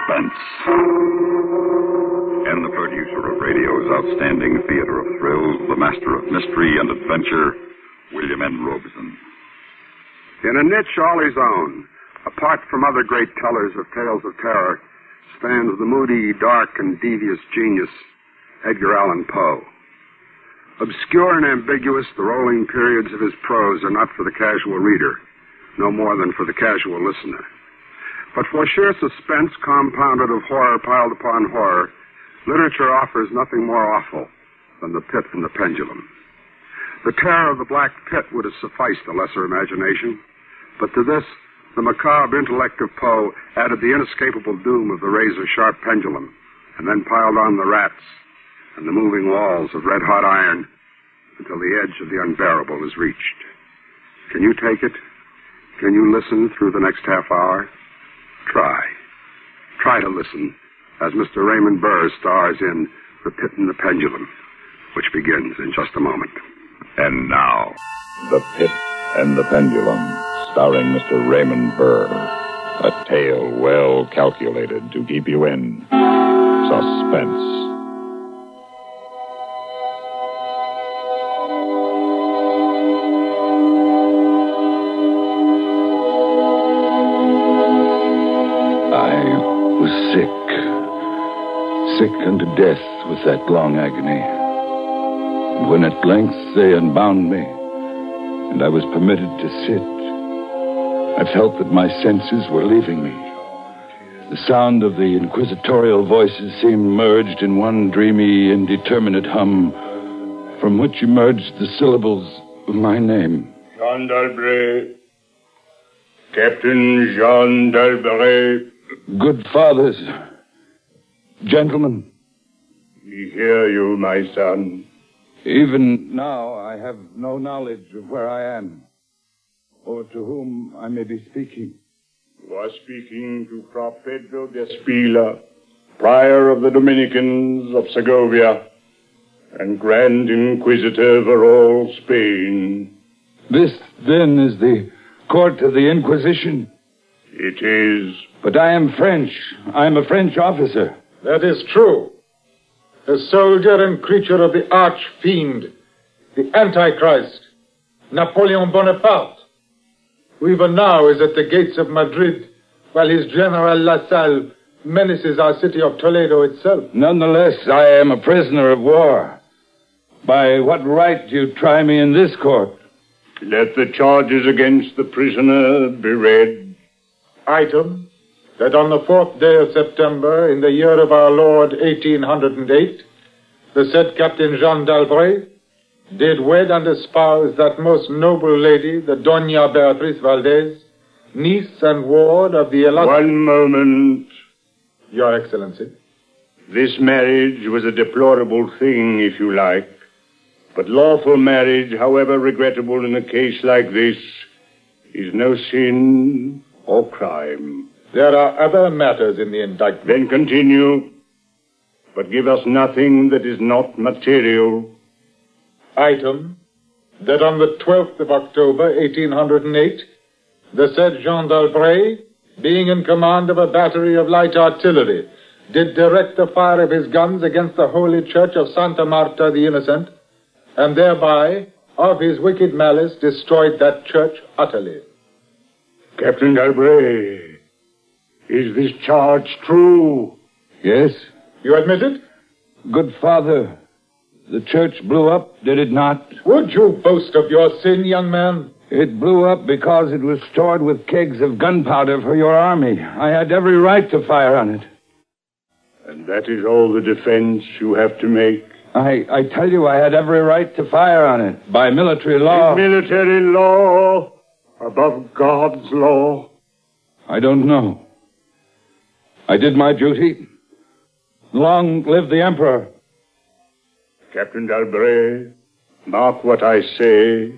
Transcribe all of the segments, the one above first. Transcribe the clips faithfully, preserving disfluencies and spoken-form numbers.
Suspense. And the producer of radio's outstanding theater of thrills, the master of mystery and adventure, William N. Robeson. In a niche all his own, apart from other great tellers of tales of terror, stands the moody, dark, and devious genius, Edgar Allan Poe. Obscure and ambiguous, the rolling periods of his prose are not for the casual reader, no more than for the casual listener. But for sheer suspense compounded of horror piled upon horror, literature offers nothing more awful than The Pit and the Pendulum. The terror of the Black Pit would have sufficed a lesser imagination, but to this, the macabre intellect of Poe added the inescapable doom of the razor-sharp pendulum, and then piled on the rats and the moving walls of red-hot iron until the edge of the unbearable is reached. Can you take it? Can you listen through the next half hour? Try. Try to listen as Mister Raymond Burr stars in The Pit and the Pendulum, which begins in just a moment. And now, The Pit and the Pendulum, starring Mister Raymond Burr. A tale well calculated to keep you in suspense. Sick unto death with that long agony. And when at length they unbound me, and I was permitted to sit, I felt that my senses were leaving me. The sound of the inquisitorial voices seemed merged in one dreamy, indeterminate hum, from which emerged the syllables of my name. Jean d'Albret. Captain Jean d'Albret. Good fathers. Gentlemen. We hear you, my son. Even now, I have no knowledge of where I am, or to whom I may be speaking. You are speaking to Fra Pedro de Spila, prior of the Dominicans of Segovia, and Grand Inquisitor over all Spain. This, then, is the court of the Inquisition? It is. But I am French. I am a French officer. That is true. A soldier and creature of the arch-fiend, the Antichrist, Napoleon Bonaparte, who even now is at the gates of Madrid, while his General La Salle menaces our city of Toledo itself. Nonetheless, I am a prisoner of war. By what right do you try me in this court? Let the charges against the prisoner be read. Item, that on the fourth day of September, in the year of our Lord, eighteen hundred eight, the said Captain Jean d'Albret did wed and espouse that most noble lady, the Doña Beatriz Valdez, niece and ward of the illustrious... One moment. Your Excellency. This marriage was a deplorable thing, if you like. But lawful marriage, however regrettable in a case like this, is no sin or crime. There are other matters in the indictment. Then continue, but give us nothing that is not material. Item, that on the twelfth of October, eighteen hundred eight, the said Jean d'Albret, being in command of a battery of light artillery, did direct the fire of his guns against the holy church of Santa Marta the Innocent, and thereby, of his wicked malice, destroyed that church utterly. Captain d'Albret, is this charge true? Yes. You admit it? Good father, the church blew up, did it not? Would you boast of your sin, young man? It blew up because it was stored with kegs of gunpowder for your army. I had every right to fire on it. And that is all the defense you have to make? I, I tell you, I had every right to fire on it, by military law. Is military law above God's law? I don't know. I did my duty. Long live the Emperor. Captain d'Albret, mark what I say.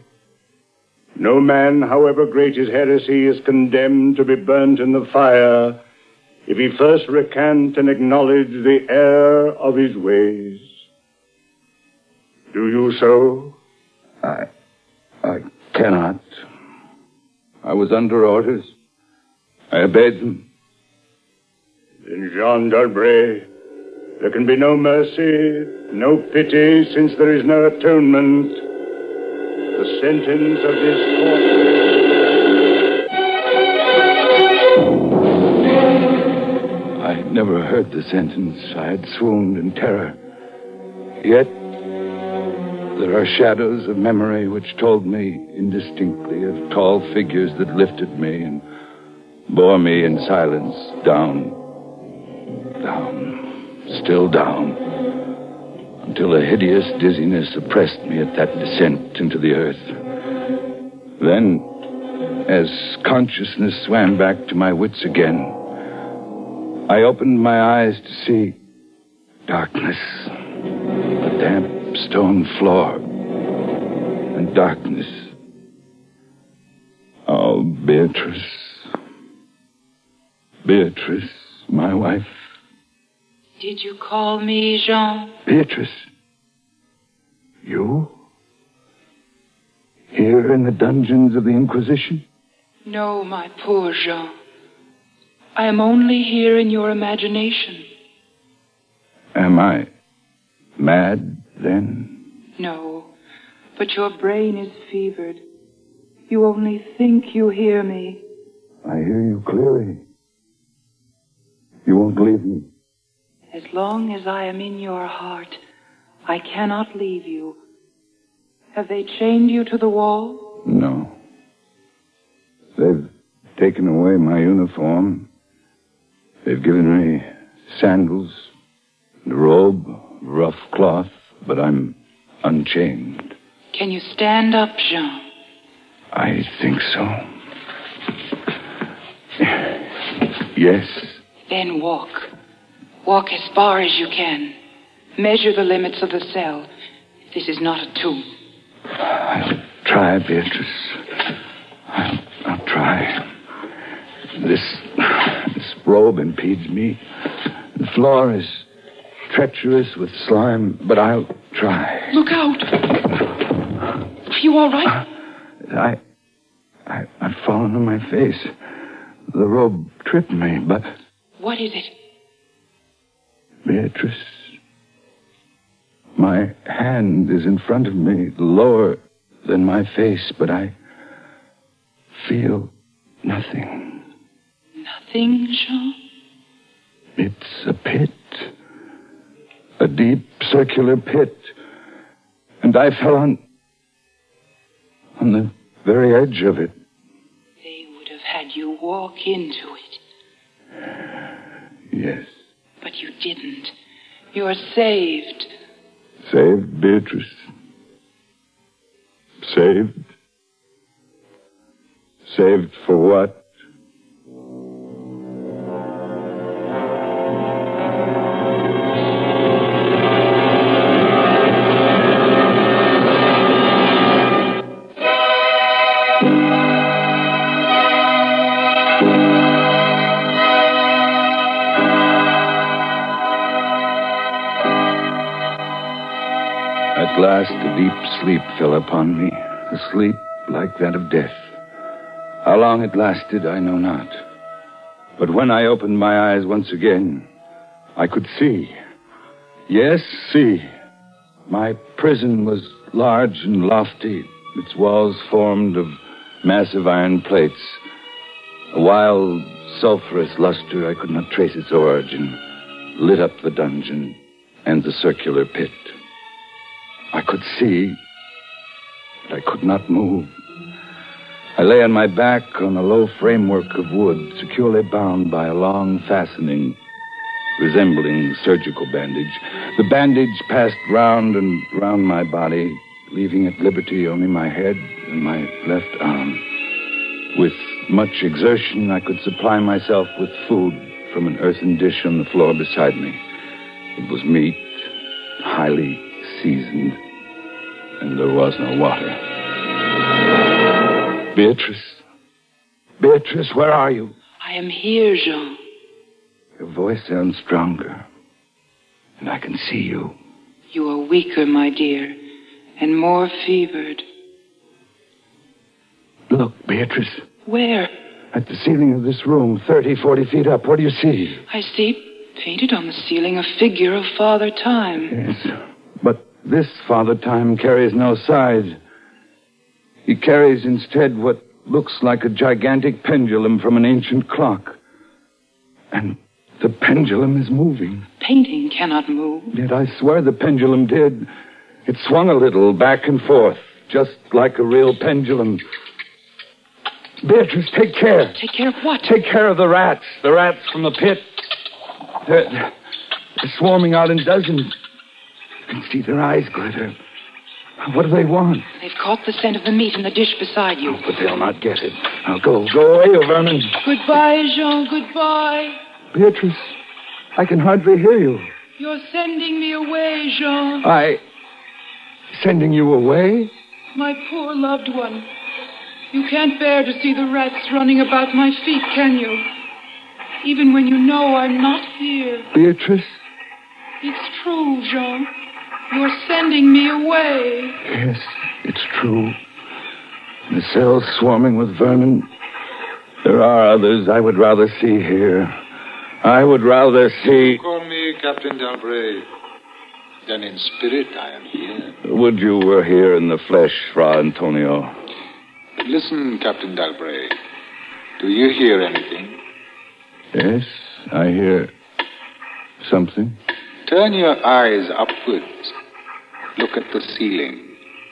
No man, however great his heresy, is condemned to be burnt in the fire if he first recant and acknowledge the error of his ways. Do you so? I... I cannot. I was under orders. I obeyed them. In Jean d'Albret, there can be no mercy, no pity, since there is no atonement. The sentence of this court... I never heard the sentence. I had swooned in terror. Yet, there are shadows of memory which told me indistinctly of tall figures that lifted me and bore me in silence down, down, still down, until a hideous dizziness oppressed me at that descent into the earth. Then, as consciousness swam back to my wits again, I opened my eyes to see darkness, a damp stone floor, and darkness. Oh, Beatrice. Beatrice, my wife. Did you call me, Jean? Beatrice. You? Here in the dungeons of the Inquisition? No, my poor Jean. I am only here in your imagination. Am I mad, then? No, but your brain is fevered. You only think you hear me. I hear you clearly. You won't leave me. As long as I am in your heart, I cannot leave you. Have they chained you to the wall? No. They've taken away my uniform. They've given me sandals and a robe of rough cloth, but I'm unchained. Can you stand up, Jean? I think so. Yes. Then walk. Walk as far as you can. Measure the limits of the cell. This is not a tomb. I'll try, Beatrice. I'll, I'll try. This, this robe impedes me. The floor is treacherous with slime, but I'll try. Look out! Are you all right? I, I, I've fallen on my face. The robe tripped me, but... What is it? Beatrice, my hand is in front of me, lower than my face, but I feel nothing. Nothing, Jean? It's a pit. A deep circular pit. And I fell on... on the very edge of it. They would have had you walk into it. Yes. But you didn't. You're saved. Saved, Beatrice? Saved? Saved for what? At last, a deep sleep fell upon me, a sleep like that of death. How long it lasted, I know not. But when I opened my eyes once again, I could see. Yes, see. My prison was large and lofty, its walls formed of massive iron plates. A wild, sulphurous luster, I could not trace its origin, lit up the dungeon and the circular pit. I could see, but I could not move. I lay on my back on a low framework of wood, securely bound by a long fastening resembling surgical bandage. The bandage passed round and round my body, leaving at liberty only my head and my left arm. With much exertion, I could supply myself with food from an earthen dish on the floor beside me. It was meat, highly seasoned, and there was no water. Beatrice. Beatrice, where are you? I am here, Jean. Your voice sounds stronger, and I can see you. You are weaker, my dear, and more fevered. Look, Beatrice. Where? At the ceiling of this room, thirty, forty feet up. What do you see? I see, painted on the ceiling, a figure of Father Time. Yes, but this Father Time carries no side. He carries instead what looks like a gigantic pendulum from an ancient clock. And the pendulum is moving. Painting cannot move. Yet I swear the pendulum did. It swung a little back and forth, just like a real pendulum. Beatrice, take care. Take care of what? Take care of the rats. The rats from the pit. They're, they're swarming out in dozens. You can see their eyes glitter. What do they want? They've caught the scent of the meat in the dish beside you. Oh, but they'll not get it. Now go. Go away, you vermin. Goodbye, Jean. Goodbye. Beatrice, I can hardly hear you. You're sending me away, Jean. I... Sending you away? My poor loved one. You can't bear to see the rats running about my feet, can you? Even when you know I'm not here. Beatrice? It's true, Jean. You're sending me away. Yes, it's true. The cell's swarming with vermin. There are others I would rather see here. I would rather see... Call me Captain Dalbray. Then in spirit I am here. Would you were here in the flesh, Fra Antonio. Listen, Captain Dalbray. Do you hear anything? Yes, I hear something. Turn your eyes upwards. Look at the ceiling.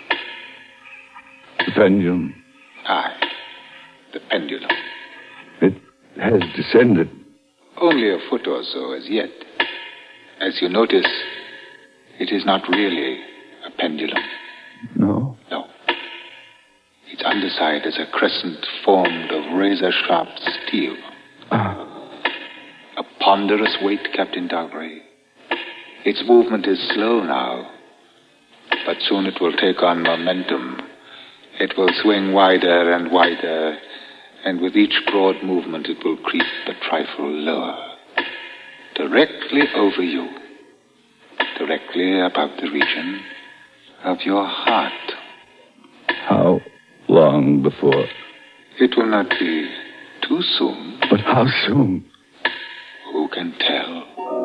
The pendulum. Aye, the pendulum. It has descended. Only a foot or so as yet. As you notice, it is not really a pendulum. No? No. Its underside is a crescent formed of razor-sharp steel. Ah. A ponderous weight, Captain Dalbray. Its movement is slow now, but soon it will take on momentum. It will swing wider and wider, and with each broad movement it will creep a trifle lower. Directly over you. Directly above the region of your heart. How long before? It will not be too soon. But how soon? Who can tell?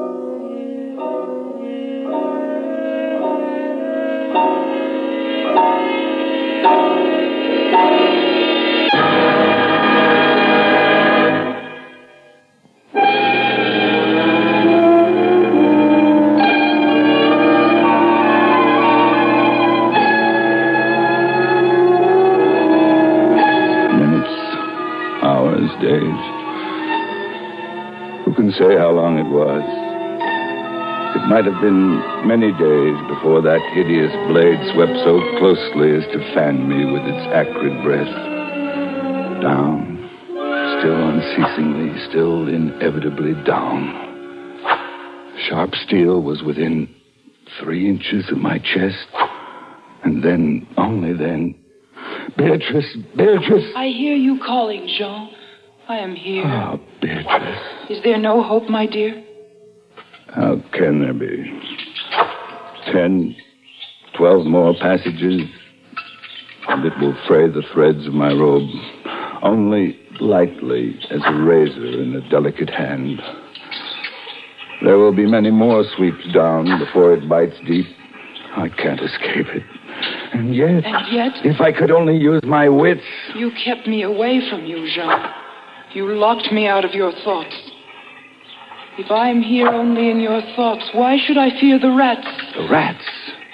Days. Who can say how long it was? It might have been many days before that hideous blade swept so closely as to fan me with its acrid breath. Down, still unceasingly, still inevitably down. Sharp steel was within three inches of my chest, and then, only then, Beatrice, Beatrice! I hear you calling, Jean. I am here. Oh, Beatrice. Is there no hope, my dear? How can there be? Ten, twelve more passages, and it will fray the threads of my robe, only lightly as a razor in a delicate hand. There will be many more sweeps down before it bites deep. I can't escape it. And yet... And yet? If I could only use my wits... You kept me away from you, Jean. You locked me out of your thoughts. If I'm here only in your thoughts, why should I fear the rats? The rats?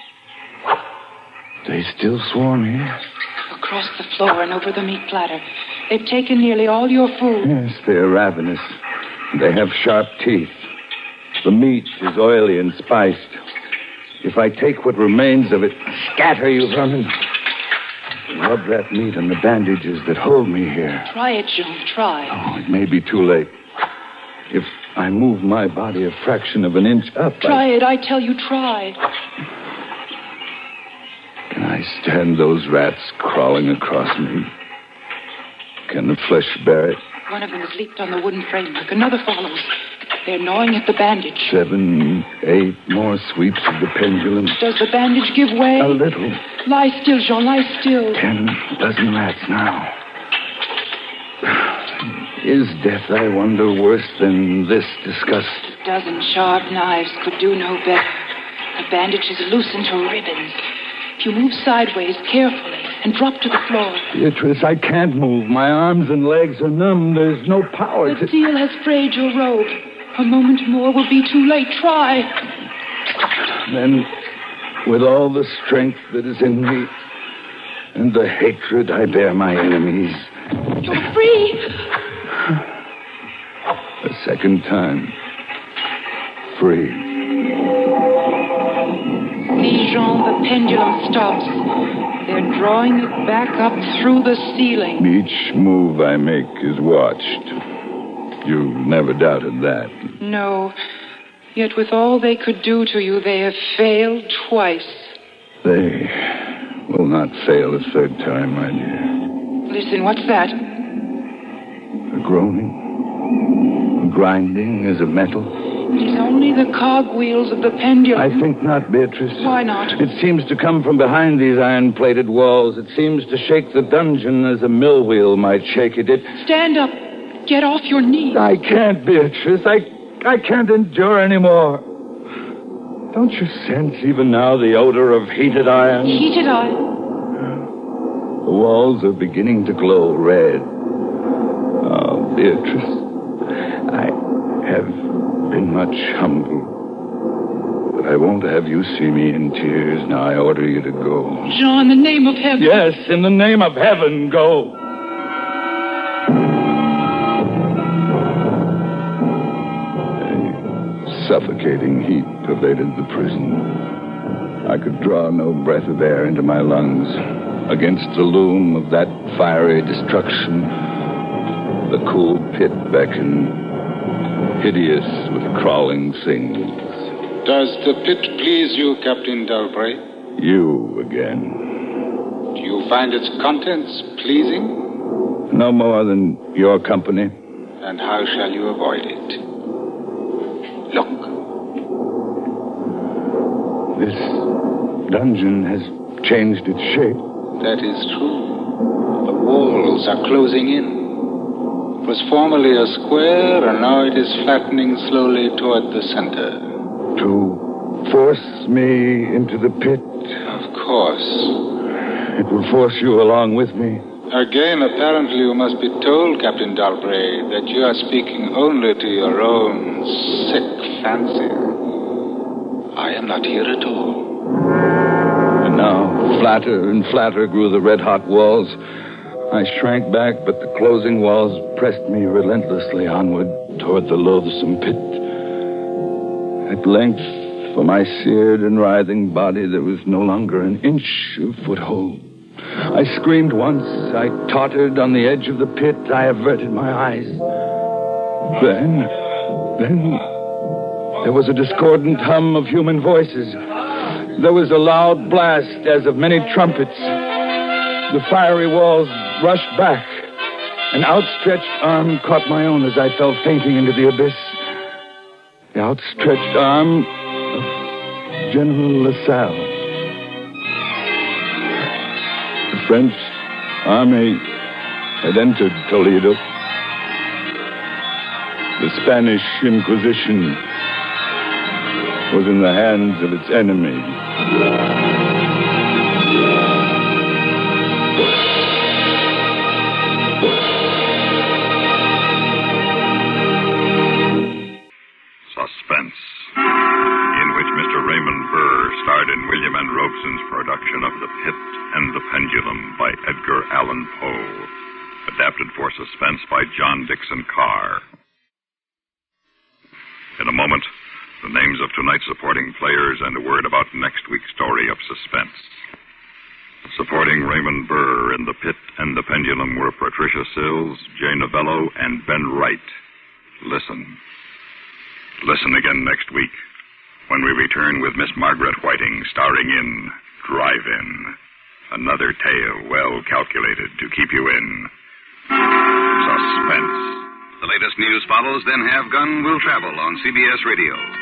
They still swarm here? Across the floor and over the meat platter. They've taken nearly all your food. Yes, they're ravenous. They have sharp teeth. The meat is oily and spiced. If I take what remains of it, scatter, you vermin. Rub that meat on the bandages that hold me here. Try it, Jean, try. Oh, it may be too late. If I move my body a fraction of an inch up... Try I... it, I tell you, try. Can I stand those rats crawling across me? Can the flesh bear it? One of them has leaped on the wooden framework. Another follows. They're gnawing at the bandage. Seven, eight more sweeps of the pendulum. Does the bandage give way? A little. Lie still, Jean, lie still. Ten dozen rats now. Is death, I wonder, worse than this disgust? A dozen sharp knives could do no better. The bandages loosened her ribbons. If you move sideways carefully and drop to the floor. Beatrice, I can't move. My arms and legs are numb. There's no power The to... steel has frayed your robe. A moment more will be too late. Try. Then, with all the strength that is in me and the hatred I bear my enemies... You're free. A second time. Free. See, Jean, the pendulum stops. They're drawing it back up through the ceiling. Each move I make is watched. You never doubted that. No. Yet with all they could do to you, they have failed twice. They will not fail a third time, my dear. Listen, what's that? A groaning, a grinding as of metal. It is only the cogwheels of the pendulum. I think not, Beatrice. Why not? It seems to come from behind these iron-plated walls. It seems to shake the dungeon as a mill wheel might shake it. It... Stand up. Get off your knees. I can't, Beatrice. I, I can't endure anymore. Don't you sense even now the odor of heated iron? Heated iron? The walls are beginning to glow red. Oh, Beatrice, I have been much humbled. But I won't have you see me in tears. Now I order you to go. Jean, in the name of heaven. Yes, in the name of heaven, go. A suffocating heat pervaded the prison. I could draw no breath of air into my lungs. Against the loom of that fiery destruction, the cool pit beckoned, hideous with crawling things. Does the pit please you, Captain Dalbray? You again. Do you find its contents pleasing? No more than your company. And how shall you avoid it? Look. This dungeon has changed its shape. That is true. The walls are closing in. It was formerly a square, and now it is flattening slowly toward the center. To force me into the pit? Of course. It will force you along with me. Again, apparently you must be told, Captain Dalbray, that you are speaking only to your own sick fancy. I am not here at all. And now, flatter and flatter grew the red-hot walls. I shrank back, but the closing walls pressed me relentlessly onward toward the loathsome pit. At length, for my seared and writhing body, there was no longer an inch of foothold. I screamed once. I tottered on the edge of the pit. I averted my eyes. Then, then, there was a discordant hum of human voices. There was a loud blast as of many trumpets. The fiery walls rushed back. An outstretched arm caught my own as I fell fainting into the abyss. The outstretched arm of General LaSalle. The French army had entered Toledo. The Spanish Inquisition was in the hands of its enemies. Suspense, in which Mister Raymond Burr starred in William N. Robeson's production of The Pit and the Pendulum by Edgar Allan Poe, adapted for suspense by John Dixon Carr. In a moment, the names of tonight's supporting players and a word about next week's story of suspense. Supporting Raymond Burr in The Pit and the Pendulum were Patricia Sills, Jay Novello, and Ben Wright. Listen. Listen again next week when we return with Miss Margaret Whiting starring in Drive-In. Another tale well calculated to keep you in suspense. The latest news follows, then Have Gun Will Travel on C B S Radio.